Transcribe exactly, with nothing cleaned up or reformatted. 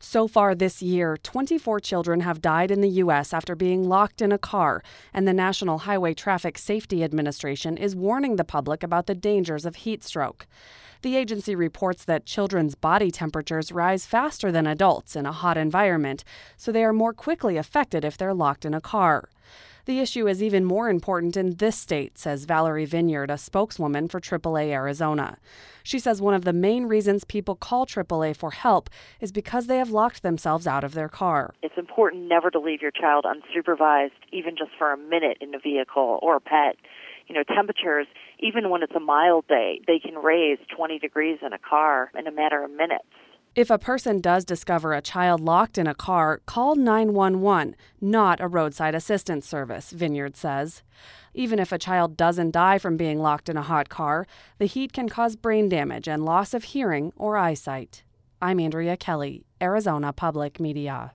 So far this year, twenty-four children have died in the U S after being locked in a car, and the National Highway Traffic Safety Administration is warning the public about the dangers of heat stroke. The agency reports that children's body temperatures rise faster than adults in a hot environment, so they are more quickly affected if they're locked in a car. The issue is even more important in this state, says Valerie Vineyard, a spokeswoman for triple A Arizona. She says one of the main reasons people call triple A for help is because they have locked themselves out of their car. It's important never to leave your child unsupervised, even just for a minute in a vehicle or a pet. You know, temperatures, even when it's a mild day, they can raise twenty degrees in a car in a matter of minutes. If a person does discover a child locked in a car, call nine one one, not a roadside assistance service, Vineyard says. Even if a child doesn't die from being locked in a hot car, the heat can cause brain damage and loss of hearing or eyesight. I'm Andrea Kelly, Arizona Public Media.